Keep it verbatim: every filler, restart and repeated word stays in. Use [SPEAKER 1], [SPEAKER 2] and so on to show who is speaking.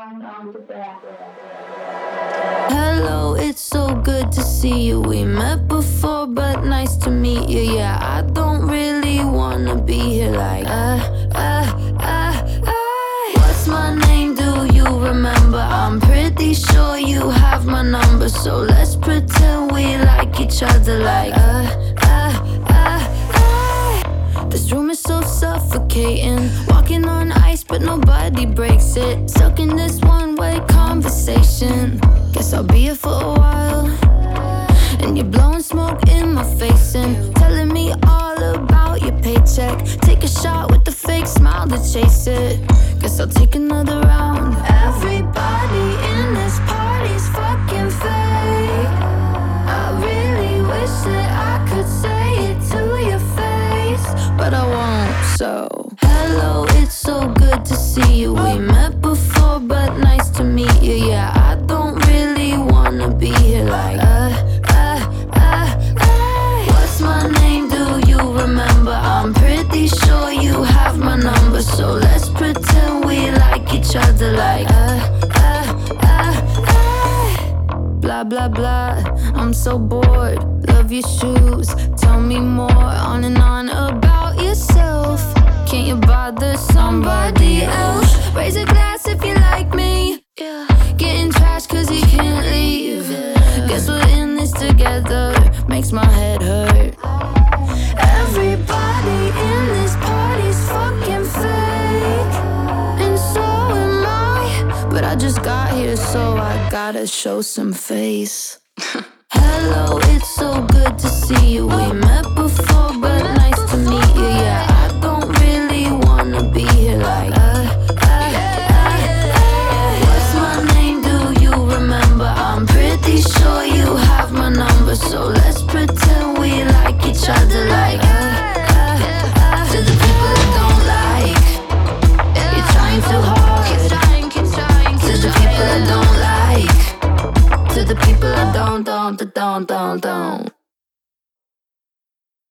[SPEAKER 1] Hello, it's so good to see you. We met before, but nice to meet you. Yeah, I don't really wanna be here like uh, uh, uh, uh. What's my name? Do you remember? I'm pretty sure you have my number, so let's pretend we like each other like uh, uh, uh, uh. This room is so suffocating, walking on ice but nobody breaks it. Stuck in this one-way conversation. Guess I'll be here for a while. And you're blowing smoke in my face and telling me all about your paycheck. Take a shot with the fake smile to chase it. Guess I'll take another round. Everybody in this party's fucking fake. I really wish that I could say it to your face, but I won't, so hello, it's so good to see you. We met before, but nice to meet you. Yeah, I don't really wanna be here like uh, uh, uh, uh. What's my name? Do you remember? I'm pretty sure you have my number, so let's pretend we like each other like uh, uh, uh, uh. Blah, blah, blah, I'm so bored. Love your shoes, tell me more. On and on about yourself. Can't you bother somebody else? Raise a glass if you like me. Yeah. Getting trashed cause you can't leave. Guess we're in this together. Makes my head hurt. Everybody in this party's fucking fake, and so am I. But I just got here, so I gotta show some face. Hello, it's so good to see you. We met before, but nice to meet you. Yeah, I don't really wanna be here like uh, uh, uh, uh. What's my name? Do you remember? I'm pretty sure you have my number, so let's pretend we like each other like uh, uh, uh. To the people that don't like, you're trying too hard. To the people that don't like, to the people that don't, don't, don't, don't, don't.